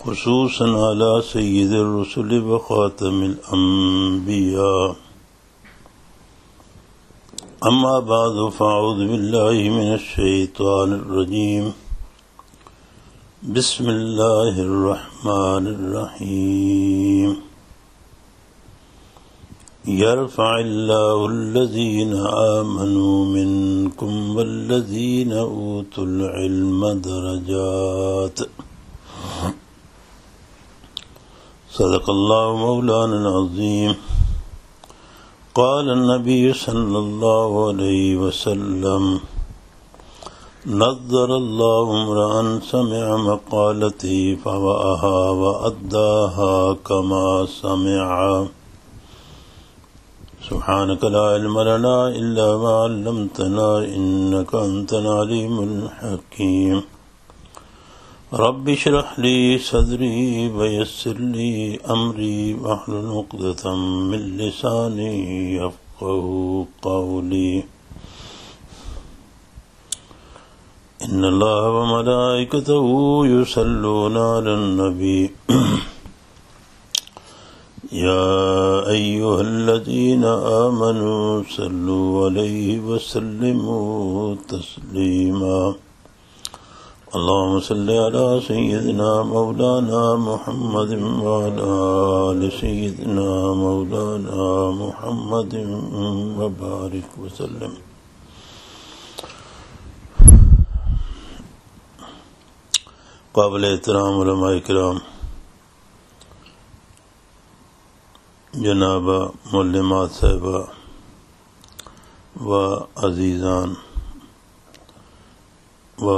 خصوصا على سید الرسل وخاتم الانبیاء. اما بعد فاعوذ باللہ من الشیطان الرجیم. بسم اللہ الرحمن الرحیم. يرفع الله الذين آمنوا منكم والذين أوتوا العلم درجات. صدق الله مولانا العظيم. قال النبي صلى الله عليه وسلم: نظر الله امرأ سمع مقالتي فوعاها وأداها كما سمعها. سبحانك لا علم لنا إلا ما علمتنا إنك أنت العليم الحكيم. رب اشرح لي صدري ويسر لي أمري واحلل عقدة من لساني يفقهوا قولي. إن الله وملائكته يصلون على النبي يا أيها الذين آمنوا صلوا عليه وسلموا تسليما. اللهم صل على سيدنا مولانا محمد وعلى آل سيدنا مولانا محمد وبارك وسلم. قابل احترام علماء کرام، جناب معلمات صاحبہ و عزیزان و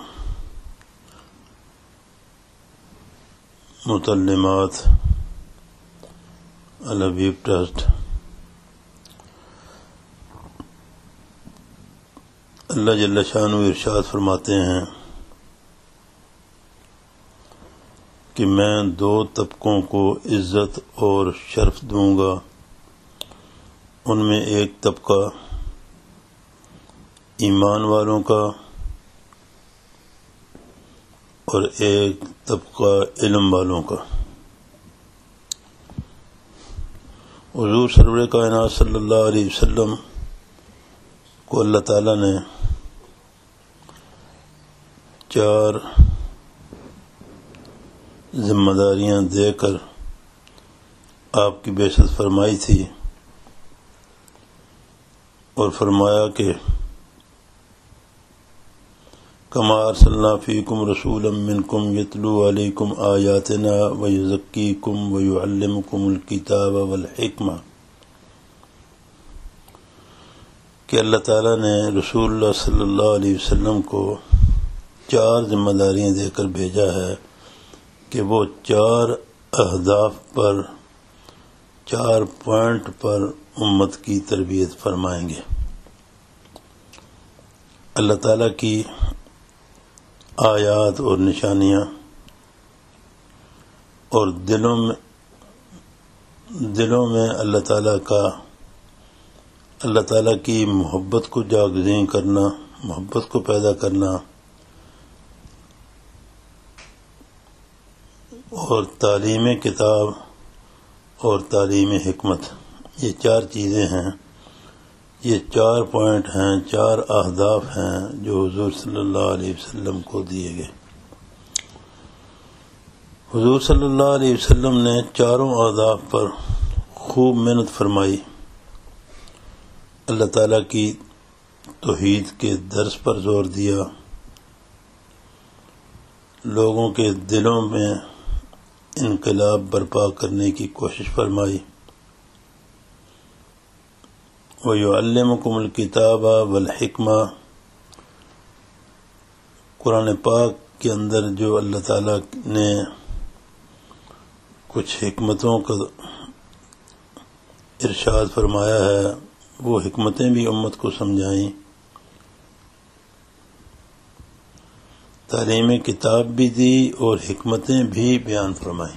متعلمات الحبیب ٹرسٹ، اللہ جل شانہ ارشاد فرماتے ہیں کہ میں دو طبقوں کو عزت اور شرف دوں گا. ان میں ایک طبقہ ایمان والوں کا اور ایک طبقہ علم والوں کا. حضور سرور کائنات صلی اللہ علیہ وسلم کو اللہ تعالیٰ نے 4 ذمہ داریاں دے کر آپ کی بعثت فرمائی تھی، اور فرمایا کہ کما ارسلنا فیکم رسولا منکم یتلو علیکم آیاتنا ویزکیکم ویعلمکم الکتاب والحکمہ، کہ اللہ تعالیٰ نے رسول اللہ صلی اللہ علیہ وسلم کو 4 ذمہ داریاں دے کر بھیجا ہے کہ وہ 4 اہداف پر، 4 پوائنٹ پر امت کی تربیت فرمائیں گے. اللہ تعالیٰ کی آیات اور نشانیاں اور دلوں میں اللہ تعالیٰ کی محبت کو جاگزیں کرنا، محبت کو پیدا کرنا، اور تعلیم کتاب اور تعلیم حکمت، یہ 4 چیزیں ہیں، یہ 4 پوائنٹ ہیں، 4 اہداف ہیں جو حضور صلی اللہ علیہ وسلم کو دیے گئے. حضور صلی اللہ علیہ وسلم نے 4 اہداف پر خوب محنت فرمائی. اللہ تعالیٰ کی توحید کے درس پر زور دیا، لوگوں کے دلوں میں انقلاب برپا کرنے کی کوشش فرمائی. وَيُعَلِّمُكُمُ الْكِتَابَ وَالْحِكْمَةَ، قرآن پاک کے اندر جو اللہ تعالیٰ نے کچھ حکمتوں کا ارشاد فرمایا ہے، وہ حکمتیں بھی امت کو سمجھائیں، تعلیم کتاب بھی دی اور حکمتیں بھی بیان فرمائیں.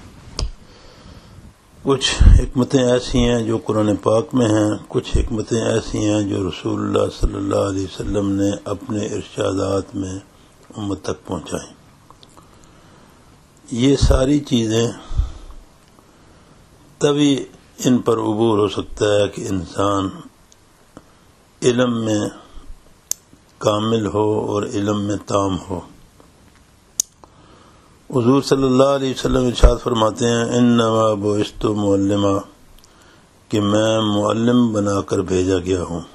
کچھ حکمتیں ایسی ہیں جو قرآن پاک میں ہیں، کچھ حکمتیں ایسی ہیں جو رسول اللہ صلی اللہ علیہ وسلم نے اپنے ارشادات میں امت تک پہنچائیں. یہ ساری چیزیں تبھی ان پر عبور ہو سکتا ہے کہ انسان علم میں کامل ہو اور علم میں تام ہو۔ حضور صلی اللہ علیہ وسلم ارشاد فرماتے ہیں انما بعثت معلما، کہ میں معلم بنا کر بھیجا گیا ہوں۔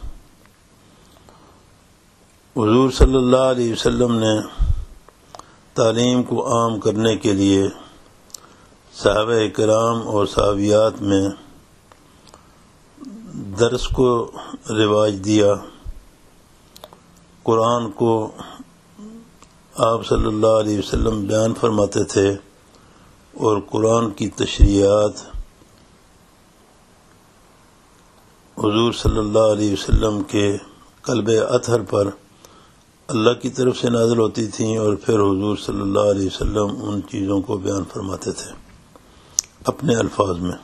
حضور صلی اللہ علیہ وسلم نے تعلیم کو عام کرنے کے لیے صحابہ کرام اور صحابیات میں درس کو رواج دیا۔ قرآن کو آپ صلی اللہ علیہ وسلم بیان فرماتے تھے اور قرآن کی تشریحات حضور صلی اللہ علیہ وسلم کے قلب اطہر پر اللہ کی طرف سے نازل ہوتی تھیں، اور پھر حضور صلی اللہ علیہ وسلم ان چیزوں کو بیان فرماتے تھے اپنے الفاظ میں۔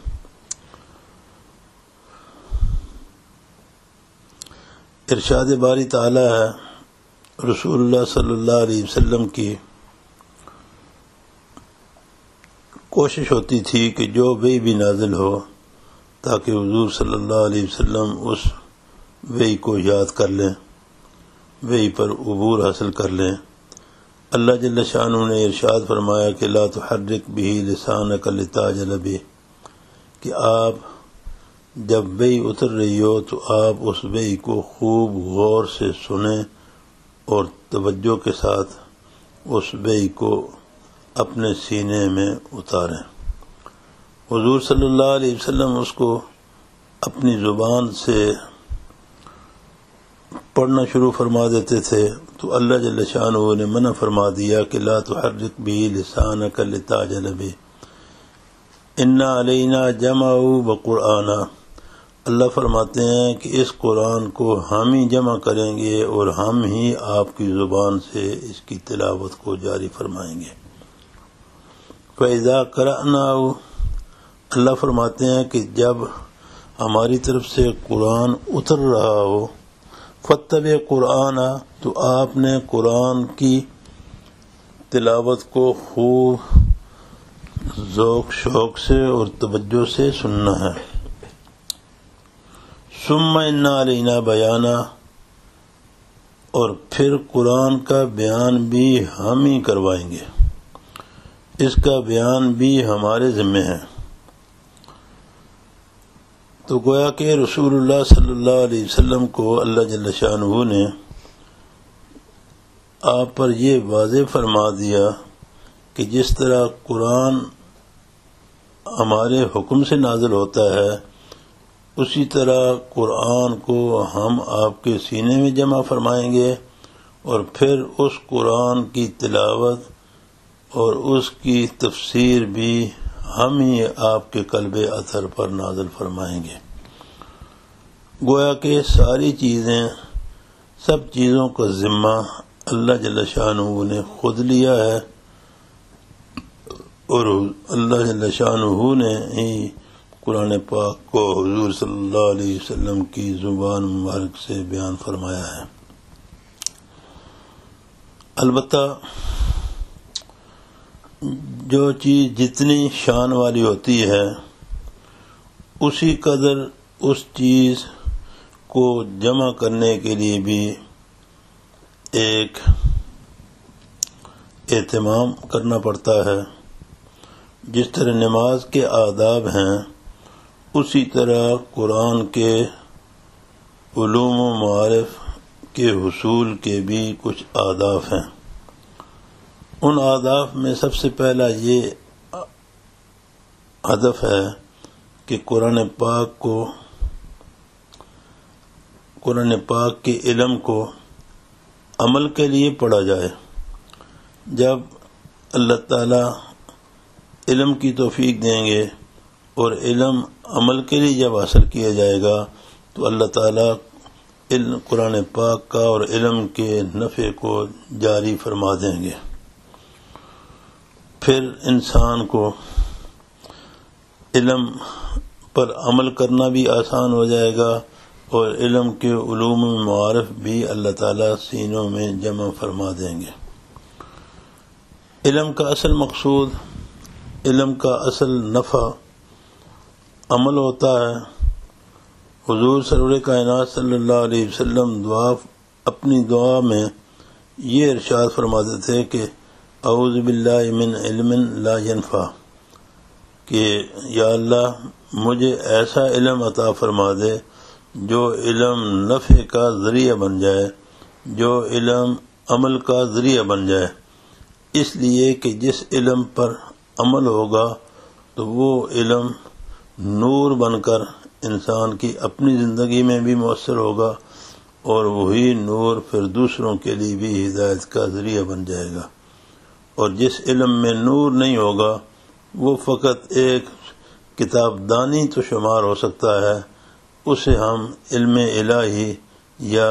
ارشاد باری تعالی ہے، رسول اللہ صلی اللہ علیہ وسلم کی کوشش ہوتی تھی کہ جو وحی بھی نازل ہو تاکہ حضور صلی اللہ علیہ وسلم اس وحی کو یاد کر لیں، وحی پر عبور حاصل کر لیں۔ اللہ جل شانہ نے ارشاد فرمایا کہ لا تحرک بہ لسانک لتعجل بہ، کہ آپ جب وحی اتر رہی ہو تو آپ اس وحی کو خوب غور سے سنیں اور توجہ کے ساتھ اس وحی کو اپنے سینے میں اتاریں۔ حضور صلی اللہ علیہ وسلم اس کو اپنی زبان سے پڑھنا شروع فرما دیتے تھے، تو اللہ جل شانہ نے منع فرما دیا کہ لا تحرک بہ لسانک لتعجل بہ، انا علینا جمعہ وقرآنہ۔ اللہ فرماتے ہیں کہ اس قرآن کو ہم ہی جمع کریں گے اور ہم ہی آپ کی زبان سے اس کی تلاوت کو جاری فرمائیں گے۔ فَإِذَا قَرَأْنَاهُ، اللہ فرماتے ہیں کہ جب ہماری طرف سے قرآن اتر رہا ہو، فَاتَّبِعْ قُرْآنَ، تو آپ نے قرآن کی تلاوت کو خوب ذوق شوق سے اور توجہ سے سننا ہے۔ ثُمَّ إِنَّ عَلَيْنَا بَيَانَهُ، اور پھر قرآن کا بیان بھی ہم ہی کروائیں گے، اس کا بیان بھی ہمارے ذمہ ہے۔ تو گویا کہ رسول اللہ صلی اللہ علیہ وسلم کو اللہ جل شانہ نے آپ پر یہ واضح فرما دیا کہ جس طرح قرآن ہمارے حکم سے نازل ہوتا ہے، اسی طرح قرآن کو ہم آپ کے سینے میں جمع فرمائیں گے، اور پھر اس قرآن کی تلاوت اور اس کی تفسیر بھی ہم ہی آپ کے قلب اطہر پر نازل فرمائیں گے۔ گویا کہ ساری چیزیں، سب چیزوں کا ذمہ اللہ جل شانہ نے خود لیا ہے، اور اللہ جل شانہ نے ہی قرآن پاک کو حضور صلی اللہ علیہ وسلم کی زبان مبارک سے بیان فرمایا ہے۔ البتہ جو چیز جتنی شان والی ہوتی ہے، اسی قدر اس چیز کو جمع کرنے کے لیے بھی ایک اہتمام کرنا پڑتا ہے۔ جس طرح نماز کے آداب ہیں، اسی طرح قرآن کے علوم و معارف کے حصول کے بھی کچھ آداب ہیں۔ ان آداب میں سب سے پہلا یہ ہدف ہے کہ قرآن پاک کے علم کو عمل کے لیے پڑھا جائے۔ جب اللہ تعالیٰ علم کی توفیق دیں گے اور علم عمل کے لیے جب حاصل کیا جائے گا، تو اللہ تعالیٰ قرآن پاک کا اور علم کے نفع کو جاری فرما دیں گے۔ پھر انسان کو علم پر عمل کرنا بھی آسان ہو جائے گا، اور علم کے علوم معارف بھی اللہ تعالیٰ سینوں میں جمع فرما دیں گے۔ علم کا اصل مقصود علم کا اصل نفع عمل ہوتا ہے۔ حضور سرور کائنات صلی اللہ علیہ وسلم اپنی دعا میں یہ ارشاد فرماتے تھے کہ اعوذ باللہ من علم لا ينفع، کہ یا اللہ مجھے ایسا علم عطا فرما دے جو علم نفع کا ذریعہ بن جائے، جو علم عمل کا ذریعہ بن جائے، اس لیے کہ جس علم پر عمل ہوگا تو وہ علم نور بن کر انسان کی اپنی زندگی میں بھی مؤثر ہوگا، اور وہی نور پھر دوسروں کے لیے بھی ہدایت کا ذریعہ بن جائے گا۔ اور جس علم میں نور نہیں ہوگا وہ فقط ایک کتاب دانی تو شمار ہو سکتا ہے، اسے ہم علم الہی یا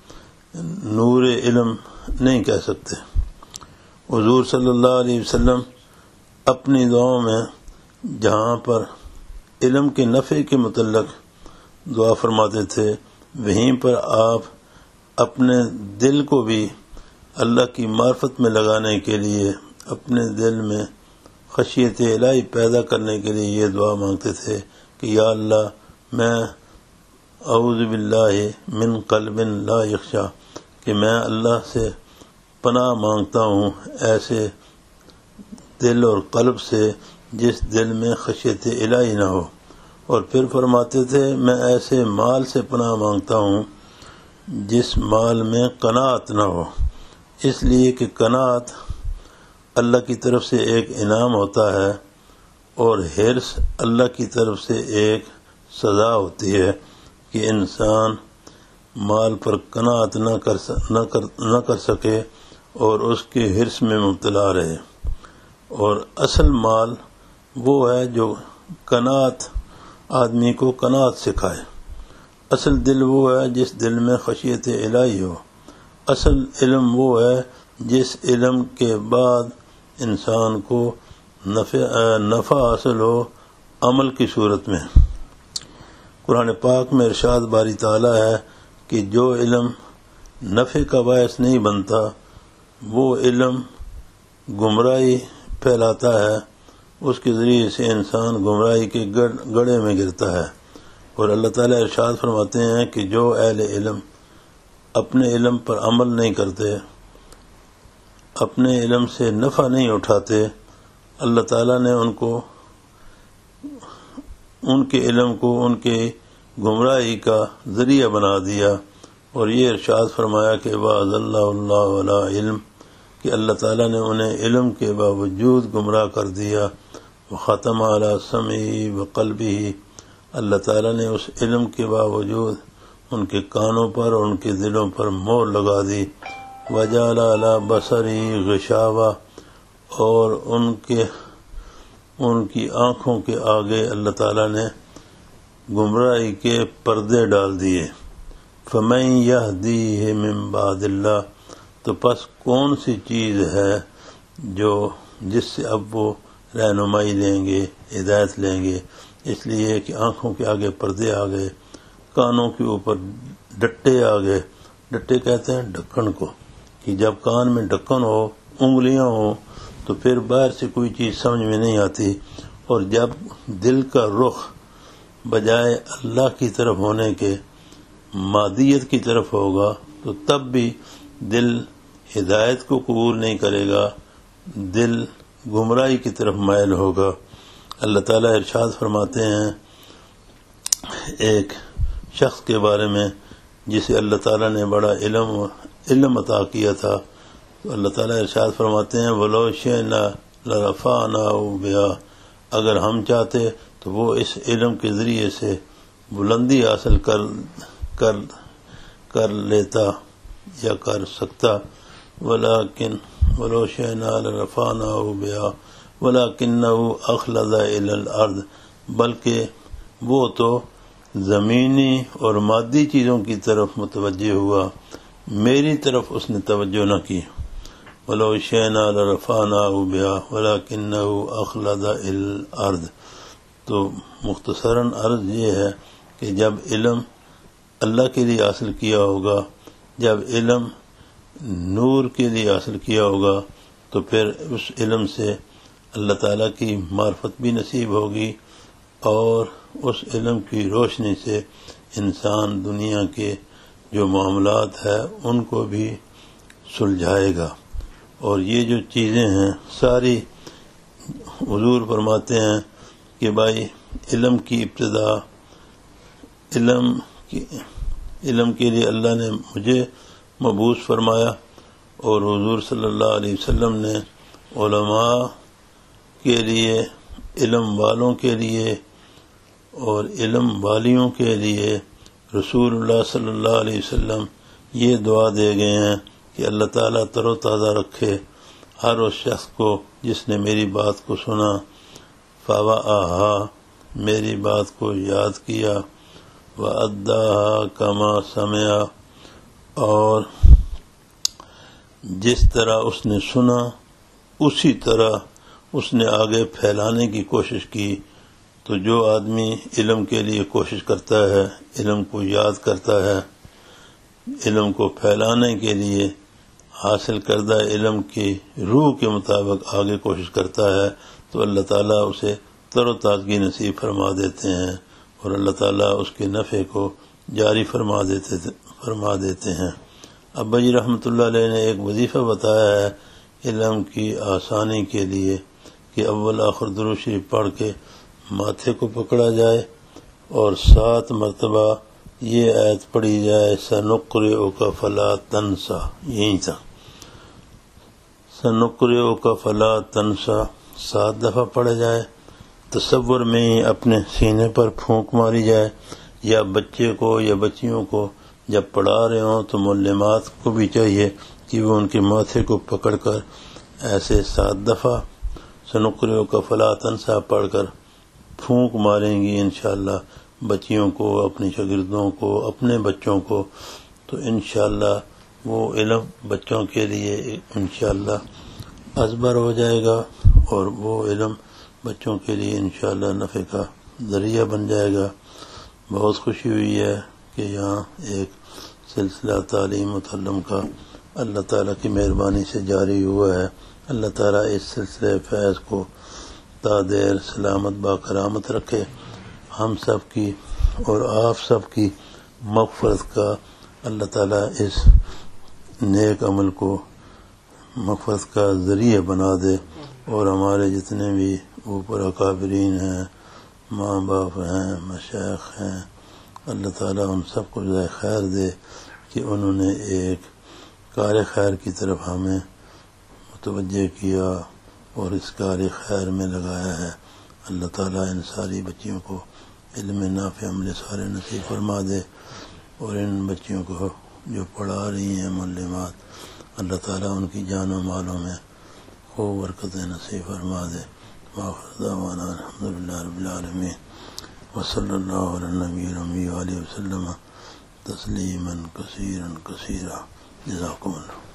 نور علم نہیں کہہ سکتے۔ حضور صلی اللہ علیہ وسلم اپنی دعاؤں میں جہاں پر علم کے نفع کے متعلق دعا فرماتے تھے، وہیں پر آپ اپنے دل کو بھی اللہ کی معرفت میں لگانے کے لیے، اپنے دل میں خشیت الہی پیدا کرنے کے لیے یہ دعا مانگتے تھے کہ یا اللہ میں اعوذ باللہ من قلب لا یخشع، کہ میں اللہ سے پناہ مانگتا ہوں ایسے دل اور قلب سے جس دل میں خشیت الہی نہ ہو۔ اور پھر فرماتے تھے میں ایسے مال سے پناہ مانگتا ہوں جس مال میں قناعت نہ ہو، اس لیے کہ قناعت اللہ کی طرف سے ایک انعام ہوتا ہے، اور حرص اللہ کی طرف سے ایک سزا ہوتی ہے کہ انسان مال پر قناعت نہ کر سکے اور اس کے حرص میں مبتلا رہے۔ اور اصل مال وہ ہے جو قناعت آدمی کو قناعت سکھائے۔ اصل دل وہ ہے جس دل میں خشیت الہی ہو۔ اصل علم وہ ہے جس علم کے بعد انسان کو نفع حاصل ہو عمل کی صورت میں۔ قرآن پاک میں ارشاد باری تعالیٰ ہے کہ جو علم نفع کا باعث نہیں بنتا وہ علم گمراہی پھیلاتا ہے، اس کے ذریعے سے انسان گمراہی کے گڑھے میں گرتا ہے۔ اور اللہ تعالیٰ ارشاد فرماتے ہیں کہ جو اہل علم اپنے علم پر عمل نہیں کرتے، اپنے علم سے نفع نہیں اٹھاتے، اللہ تعالیٰ نے ان کے علم کو ان کے گمراہی کا ذریعہ بنا دیا۔ اور یہ ارشاد فرمایا کہ وَأَضَلَّهُ اللَّهُ عَلَىٰ علم، کہ اللہ تعالیٰ نے انہیں علم کے باوجود گمراہ کر دیا۔ وَخَتَمَ عَلَىٰ سَمْعِهِ وَقَلْبِهِ، اللہ تعالیٰ نے اس علم کے باوجود ان کے کانوں پر اور ان کے دلوں پر مہر لگا دی۔ وَجَعَلَ عَلَىٰ بَصَرِهِ غِشَاوَةً، اور ان کی آنکھوں کے آگے اللہ تعالیٰ نے گمراہی کے پردے ڈال دیے۔ فَمَن يَهْدِيهِ مِن بَعْدِ اللَّهِ، تو پس کون سی چیز ہے جس سے اب وہ رہنمائی لیں گے، ہدایت لیں گے؟ اس لیے کہ آنکھوں کے آگے پردے آ گئے، کانوں کے اوپر ڈٹے آ گئے۔ ڈٹے کہتے ہیں ڈھکن کو، کہ جب کان میں ڈھکن ہو، انگلیاں ہوں، تو پھر باہر سے کوئی چیز سمجھ میں نہیں آتی۔ اور جب دل کا رخ بجائے اللہ کی طرف ہونے کے مادیت کی طرف ہوگا تو تب بھی دل ہدایت کو قبول نہیں کرے گا، دل گمراہی کی طرف مائل ہوگا۔ اللہ تعالیٰ ارشاد فرماتے ہیں ایک شخص کے بارے میں جسے اللہ تعالیٰ نے بڑا علم عطا کیا تھا، تو اللہ تعالیٰ ارشاد فرماتے ہیں وَلَوْ شِئْنَا لَرَفَعْنَاهُ بِهَا، اگر ہم چاہتے تو وہ اس علم کے ذریعے سے بلندی حاصل کر لیتا یا کر سکتا۔ وَلَوْ شِئْنَا لَرَفَعْنَاهُ بِهَا وَلَكِنَّهُ أَخْلَدَ إِلَى الْأَرْضِ، بلکہ وہ تو زمینی اور مادی چیزوں کی طرف متوجہ ہوا، میری طرف اس نے توجہ نہ کی۔ وَلَوْ شِئْنَا لَرَفَعْنَاهُ بِهَا وَلَكِنَّهُ أَخْلَدَ إِلَى الْأَرْضِ۔ تو مختصراً عرض یہ ہے کہ جب علم اللہ کے لیے حاصل کیا ہوگا، جب علم نور کے لیے حاصل کیا ہوگا، تو پھر اس علم سے اللہ تعالیٰ کی معرفت بھی نصیب ہوگی، اور اس علم کی روشنی سے انسان دنیا کے جو معاملات ہے ان کو بھی سلجھائے گا۔ اور یہ جو چیزیں ہیں ساری، حضور فرماتے ہیں کہ بھائی علم کی ابتدا، علم کے لیے اللہ نے مجھے مبعوث فرمایا، اور حضور صلی اللہ علیہ وسلم نے علماء کے لیے، علم والوں کے لیے اور علم والیوں کے لیے رسول اللہ صلی اللہ علیہ وسلم یہ دعا دے گئے ہیں کہ اللہ تعالیٰ تر و تازہ رکھے ہر اس شخص کو جس نے میری بات کو سنا، فوعاہا، میری بات کو یاد کیا، واداہا کما سمعا، اور جس طرح اس نے سنا اسی طرح اس نے آگے پھیلانے کی کوشش کی۔ تو جو آدمی علم کے لیے کوشش کرتا ہے، علم کو یاد کرتا ہے، علم کو پھیلانے کے لیے حاصل کردہ علم کی روح کے مطابق آگے کوشش کرتا ہے، تو اللہ تعالیٰ اسے تر و تازگی نصیب فرما دیتے ہیں، اور اللہ تعالیٰ اس کے نفع کو جاری فرما دیتے ہیں۔ ابا جی رحمۃ اللہ علیہ نے ایک وظیفہ بتایا ہے علم کی آسانی کے لیے کہ اول آخر درود شریف پڑھ کے ماتھے کو پکڑا جائے اور 7 مرتبہ یہ آیت پڑھی جائے، سنقرئک فلا تنسا، یہی تھا، سنقرئک فلا تنسا 7 دفعہ پڑھا جائے۔ تصور میں ہی اپنے سینے پر پھونک ماری جائے، یا بچے کو یا بچیوں کو جب پڑھا رہے ہوں تو معلمات کو بھی چاہیے کہ وہ ان کے ماتھے کو پکڑ کر ایسے 7 دفعہ سنقرئک فلا تنسا پڑھ کر پھونک ماریں گی انشاءاللہ، بچیوں کو، اپنے شاگردوں کو، اپنے بچوں کو، تو انشاءاللہ وہ علم بچوں کے لیے انشاءاللہ ازبر ہو جائے گا، اور وہ علم بچوں کے لیے انشاءاللہ نفع کا ذریعہ بن جائے گا۔ بہت خوشی ہوئی ہے کہ یہاں ایک سلسلہ تعلیم و تعلم کا اللہ تعالیٰ کی مہربانی سے جاری ہوا ہے۔ اللہ تعالیٰ اس سلسلے فیض کو تا دیر سلامت باکرامت رکھے، ہم سب کی اور آپ سب کی مغفرت کا اللہ تعالیٰ اس نیک عمل کو مغفرت کا ذریعہ بنا دے، اور ہمارے جتنے بھی اوپر اکابرین ہیں، ماں باپ ہیں، مشائخ ہیں، اللہ تعالیٰ ان سب کو جزائے خیر دے کہ انہوں نے ایک کار خیر کی طرف ہمیں متوجہ کیا اور اس کار خیر میں لگایا ہے۔ اللہ تعالیٰ ان ساری بچیوں کو علم نافع عمل صالح نصیب فرما دے، اور ان بچیوں کو جو پڑھا رہی ہیں معلمات، اللہ تعالیٰ ان کی جان و مالوں میں خوب برکت نصیب فرما دے۔ وآخر دعوانا الحمدللہ رب العالمین، وصلی اللہ علی النبی الأمی وآلہ وسلم تسلیما کثیرا کثیرا۔ جزاکم اللہ۔